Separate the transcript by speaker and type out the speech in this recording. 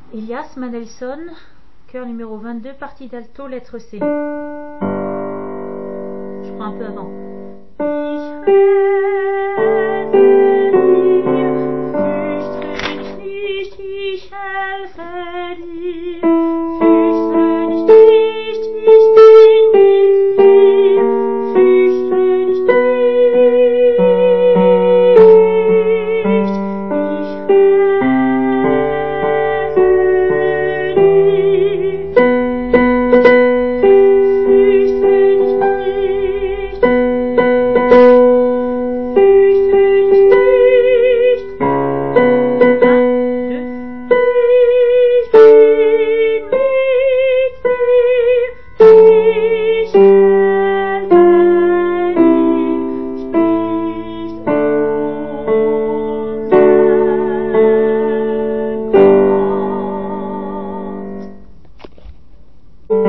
Speaker 1: Elias Mendelssohn, chœur numéro 22, partie d'alto, lettre C. Je prends un peu avant. Ich rette dich nicht, ich helfe